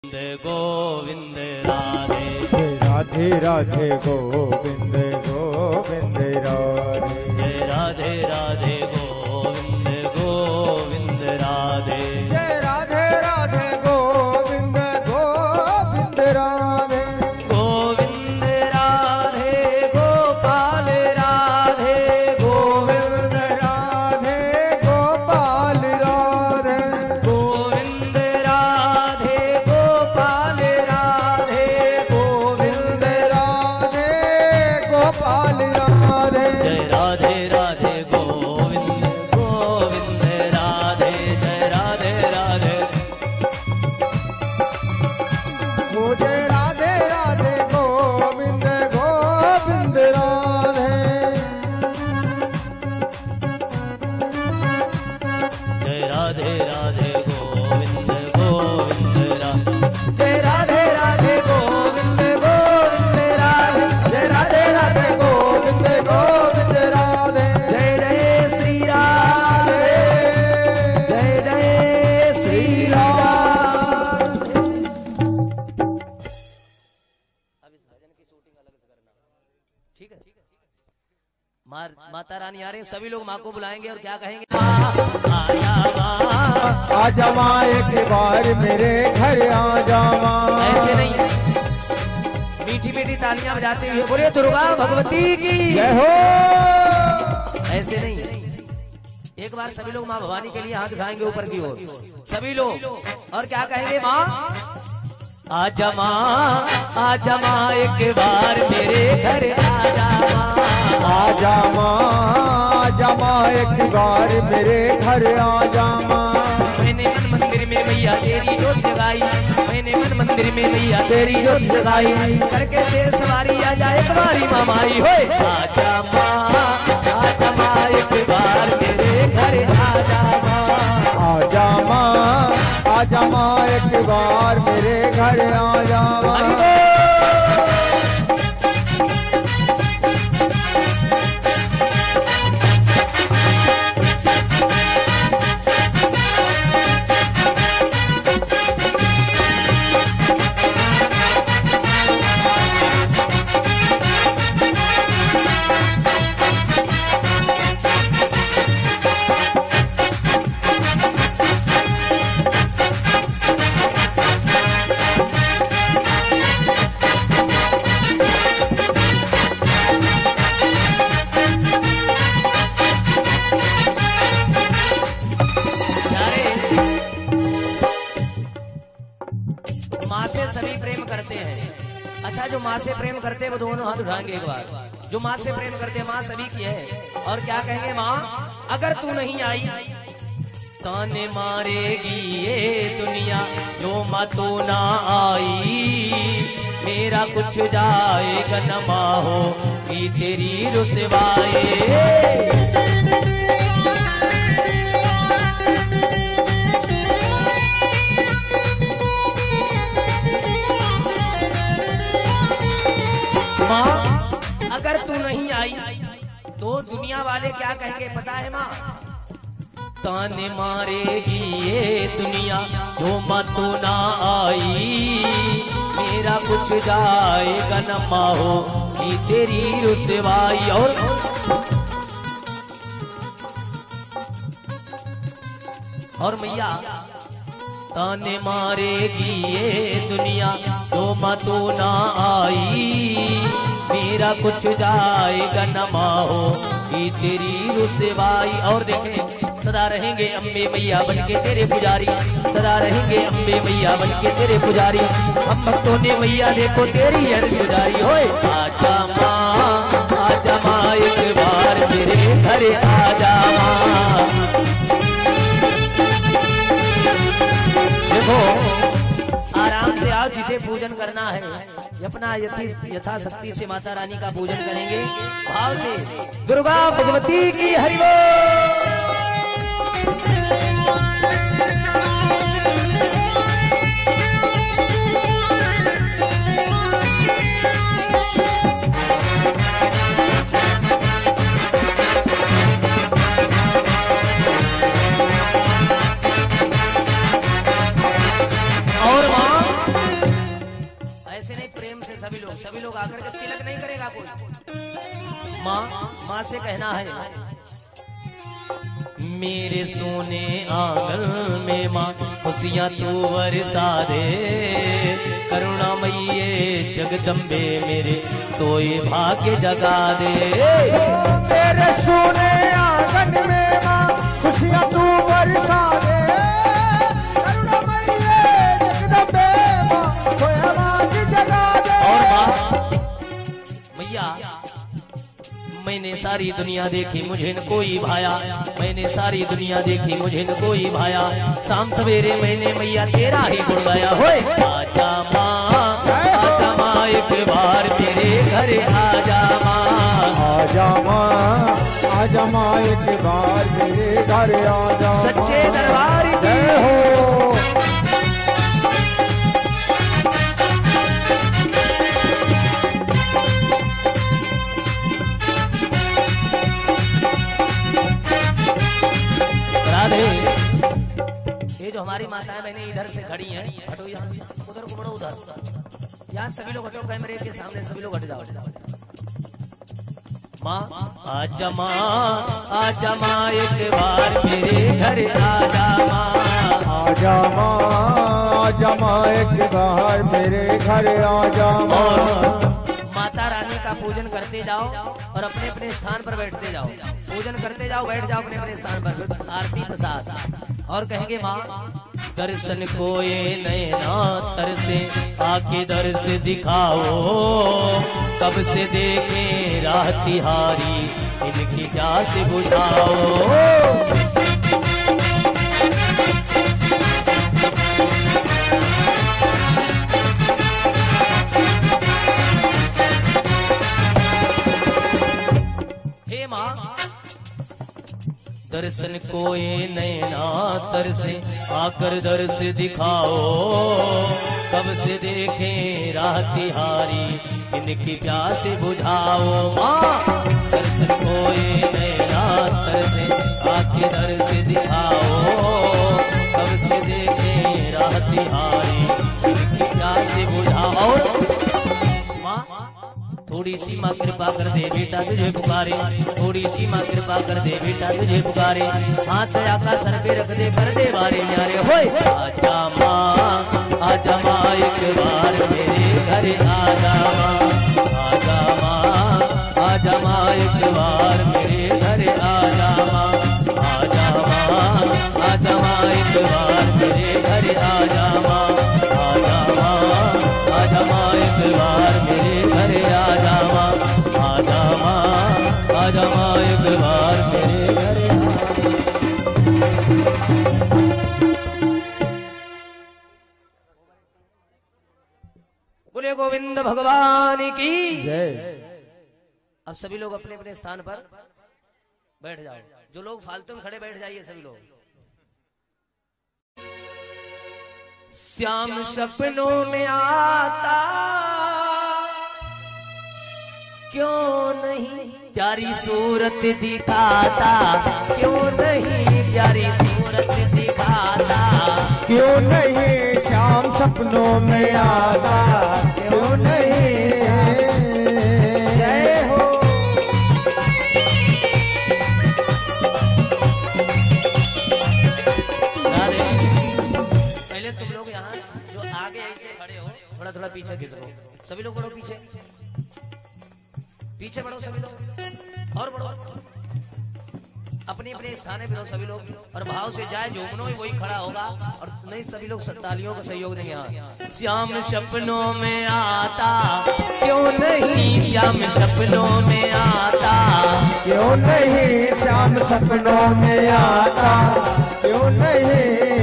गोविंद राधे राधे राधे गोविंद गोविंद राधे जय राधे राधे गोविंद गोविंद राधे जय राधे राधे गोविंद गोविंद राधे गोविंद राधे गोपाल राधे गोविंद राधे गोपाल राधे गोविंद राधे गोपाल राधे गोविंद राधे गोपाल राधे जय राधे राधे गोविंद गोविंद राधे जय राधे राधे मुझे राधे राधे गोविंद गोविंद राधे जय राधे राधे गोविंद गोविंद राधे जय राधे राधे गोविंद गोविंद राधे जय राधे राधे गोविंद गोविंद राधे जय जय श्री राधे जय जय श्री राधे। अब इस भजन की शूटिंग अलग से करना, ठीक है? माता रानी आ रही हैं, सभी लोग माँ को बुलाएंगे और क्या कहेंगे? माँ आया माँ, आजा माँ एक बार मेरे घर आजा माँ। ऐसे नहीं, मीठी मीठी तालियां बजाते हुए बोलिए दुर्गा भगवती की जय हो। ऐसे नहीं, एक बार सभी लोग माँ भवानी के लिए हाथ उठाएंगे ऊपर की ओर, सभी लोग, और क्या कहेंगे? माँ आजा माँ एक बार मेरे घर आजा माँ। आजा माँ एक बार मेरे घर आजा माँ। मैंने मन मंदिर में मैया तेरी जोत जगाई, मैंने मन मंदिर में मैया तेरी जोत जगाई, करके शेर सवारी आ जाए एक बारी मामाई होए। आजा माँ एक बार मेरे घर आजा माँ। आजा माँ एक बार मेरे घर आजा माँ। माँ से सभी प्रेम करते हैं। अच्छा, जो माँ से प्रेम करते हैं वो दोनों हाथ उठाएंगे एक बार। जो माँ से प्रेम करते हैं, माँ सभी की है। और क्या कहेंगे? माँ अगर तू नहीं आई ताने मारेगी ये दुनिया, जो माँ तो ना आई मेरा कुछ जाएगा न माँ हो कि तेरी रुसवाई। माँ अगर तू नहीं आई तो दुनिया वाले क्या कहेंगे पता है? माँ ताने मारेगी ये दुनिया, जो माँ तो ना आई मेरा कुछ जाएगा न माँ हो कि तेरी रुसवाई। और मैया ताने मारेगी ये दुनिया, जो माँ तो ना आई मेरा कुछ जाएगा न माँ हो कि तेरी रुसवाई। और देखें, सदा रहेंगे अम्बे मैया बनके तेरे पुजारी, सदा रहेंगे अम्बे मैया बनके तेरे पुजारी। हम भक्तों ने मैया देखो तेरी गुजारी होए। आजा माँ एक बार मेरे घर आजा माँ। देखो, आराम से आओ, जिसे पूजन करना है अपना यथाशक्ति से माता रानी का पूजन करेंगे भाव से। दुर्गा भगवती की हरि बोल। और माँ सभी लोग आकर के तिलक नहीं करेगा कोई। माँ से कहना है, मेरे सोने आंगन में माँ खुशियाँ तू बरसा दे, करुणामयी जगदम्बे मेरे सोए भाग्य जगा दे। मेरे सोने आंगन में माँ खुशियाँ तू बरसा दे, करुणामयी जगदम्बे माँ सोए भाग्य जगा दे। और माँ मैया, मैंने सारी दुनिया देखी मुझे न कोई भाया, मैंने सारी दुनिया देखी मुझे न कोई भाया, शाम सवेरे मैंने मैया तेरा ही गुण गाया। होए आजा माँ एक बार मेरे घर आजा माँ, आजा माँ एक बार मेरे घर आजा। सच्चे दरबार की जय हो। ये जो हमारी माताएं बहनें इधर से खड़ी हैं, हटो यहाँ, उधर को बढ़ो, उधर यहाँ सभी लोग हटो, कैमरे के सामने सभी लोग हट जाओ। माँ आजा माँ एक बार मेरे घर आजा माँ, आजा माँ एक बार मेरे घर आजा माँ। माता रानी का पूजन करते जाओ और अपने अपने स्थान पर बैठते जाओ, पूजन करते जाओ, बैठ जाओ अपने अपने स्थान पर, आरती प्रसाद। और कहेंगे माँ दर्शन को ये नैना तरसे, आके दर्श दिखाओ, कब से देखे राह तिहारी, इनकी प्यास बुझाओ। दर्शन को ये नैना तरसे, आकर दर्श दिखाओ, कब से देखे राह तिहारी, इनकी प्यास बुझाओ। माँ दर्शन को ये नैना तरसे, आके दर्श दिखाओ, कब से देखे राह तिहारी, इनकी प्यास बुझाओ। थोड़ी सी माँ कृपा कर दे बेटा तुझे पुकारे, थोड़ी सी माँ कृपा कर दे बेटा तुझे पुकारे, हाथ आका सर पे रख दे कर दे बारे न्यारे। होए आजा माँ एक बार मेरे घर आजा माँ एक बार मेरे घर आजा माँ, आजा माँ एक बार मेरे घर आजा माँ, आजा माँ एक बार मेरे घर आजा माँ, आजा माँ एक बार मेरे घर बोले गोविंद भगवान की जय। अब सभी लोग अपने अपने स्थान पर बैठ जाओ, जो लोग फालतू में खड़े बैठ जाइए सभी लोग। श्याम सपनों में आता क्यों नहीं, प्यारी सूरत दिखाता क्यों नहीं, प्यारी सूरत दिखाता क्यों नहीं, श्याम सपनों में आता क्यों नहीं। जय हो। पहले तुम लोग यहाँ जो आगे ऐसे खड़े हो, थोड़ा थोड़ा पीछे खिसको, सभी लोग बढ़ो पीछे, पीछे बढ़ो सभी लोग, और बढ़ो अपने अपने स्थान पे रहो सभी लोग, और भाव से जाए जो मनो वही खड़ा होगा, और नहीं सभी लोग तालियों का सहयोग देंगे। हाँ श्याम सपनों में आता क्यों नहीं, श्याम सपनों में आता क्यों नहीं, श्याम सपनों में आता क्यों नहीं,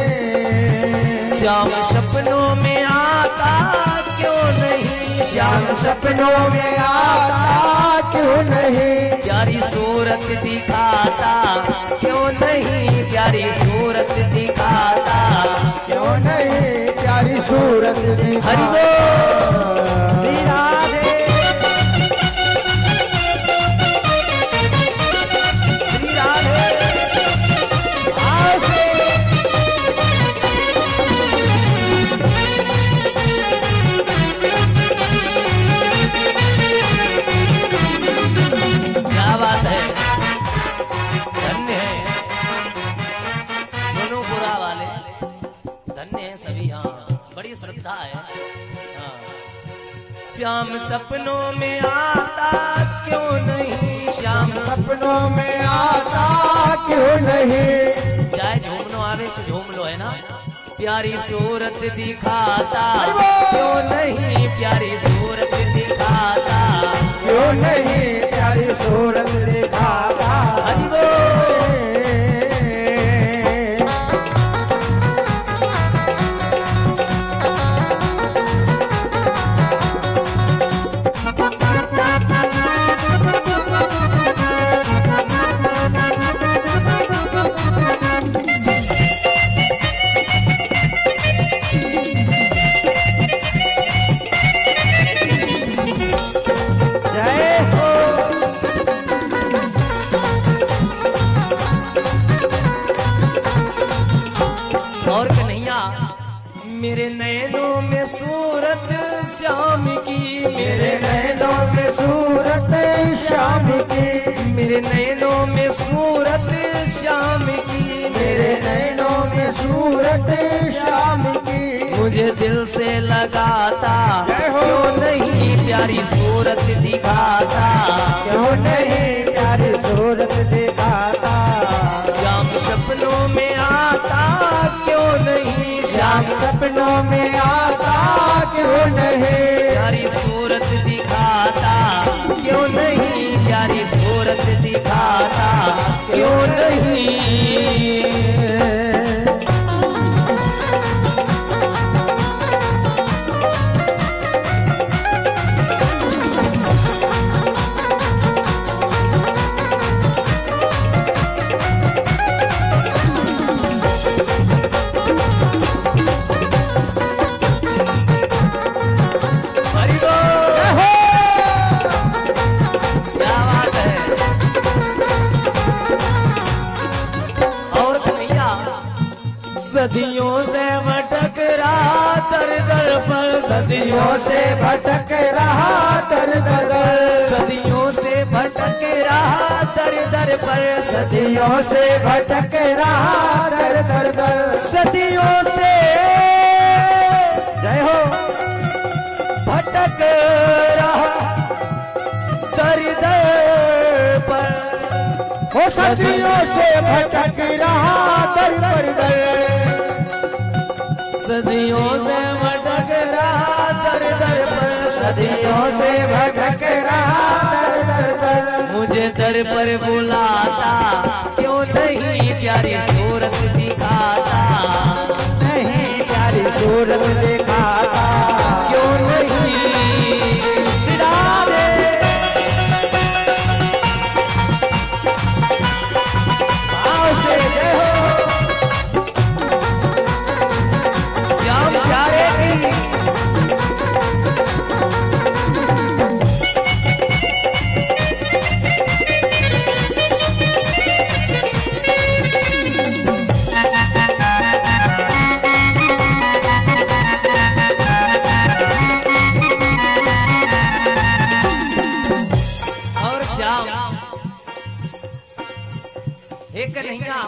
श्याम सपनों में आता क्यों नहीं, श्याम सपनों में आता क्यों नहीं, प्यारी सूरत दिखाता क्यों नहीं, प्यारी सूरत दिखाता क्यों नहीं, प्यारी सूरत दिखाता। हरि बोल। श्री राधे। श्री राधे। बड़ी श्रद्धा है। हाँ। श्याम सपनों में आता क्यों नहीं, श्याम सपनों में आता क्यों नहीं, चाहे झूमनो आवे से झूम लो है ना, प्यारी सूरत दिखाता क्यों नहीं, प्यारी सूरत दिखाता क्यों नहीं, प्यारी सूरत दिखाता। मेरे नैनों में सूरत श्याम की, मेरे नैनों में सूरत श्याम की, मेरे नैनों में सूरत श्याम की, मेरे नैनों में सूरत श्याम की, मुझे दिल से लगाता क्यों नहीं, प्यारी सूरत दिखाता क्यों नहीं, प्यारी सूरत दिखाता। श्याम सपनों में आता क्यों नहीं, श्याम सपनों में आता क्यों नहीं, प्यारी सूरत दिखाता क्यों नहीं, प्यारी सूरत दिखाता क्यों नहीं। सदियों से भटक रहा दर दर पर, सदियों से भटक रहा दर दर, सदियों से भटक रहा दर दर पर, सदियों से भटक रहा दर दर दर, सदियों से जय हो भटक रहा दर दर पर, हो सदियों से भटक रहा दर दर दर, सदियों से भटक रहा दर दर पर, सदियों से भटक रहा दर दर दर, मुझे दर पर बुलाता क्यों नहीं, प्यारी सूरत दिखाता नहीं, प्यारी सूरत दिखाता क्यों नहीं। भाव से जय हो श्याम प्यारे की और श्याम एक कन्हैया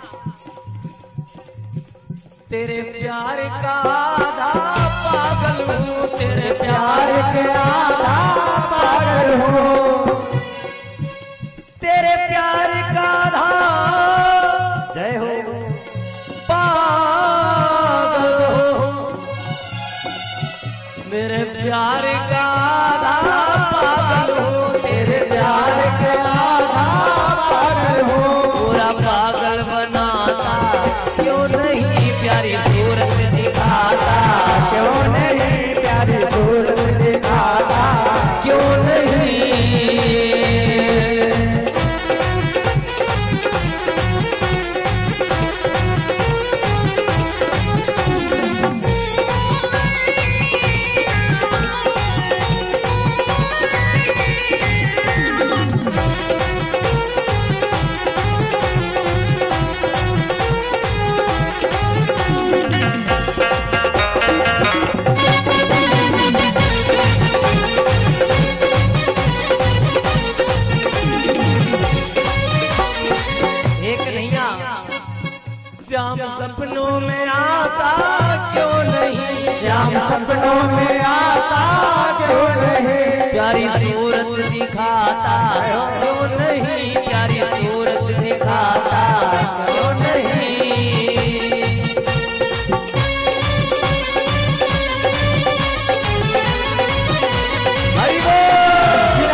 तेरे प्यार का आधा पागल हूँ, तेरे प्यार प्यार के आधा पागल हूँ, तेरे प्यार का आधा जय हो पागल हूँ, मेरे प्यार का आधा पागल हूँ, तेरे प्यार के आधा पागल हूँ, पूरा पागल बनाता क्यों नहीं, प्यारी सूरत दिखाता क्यों नहीं, प्यारी सूरत दिखाता क्यों नहीं। श्याम सपनों में आता क्यों नहीं, प्यारी सूरत दिखाता क्यों नहीं, प्यारी सूरत दिखाता क्यों नहीं। हरि बोल।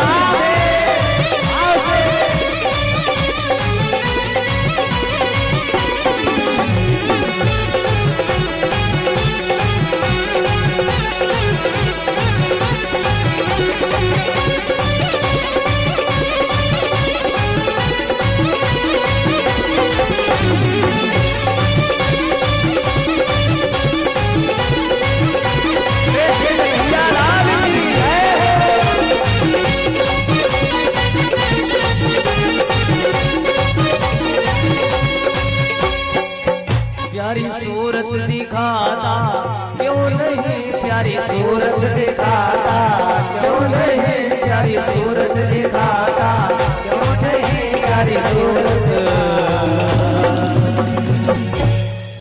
प्यारी सूरत दिखाता क्यों नहीं, प्यारी सूरत दिखा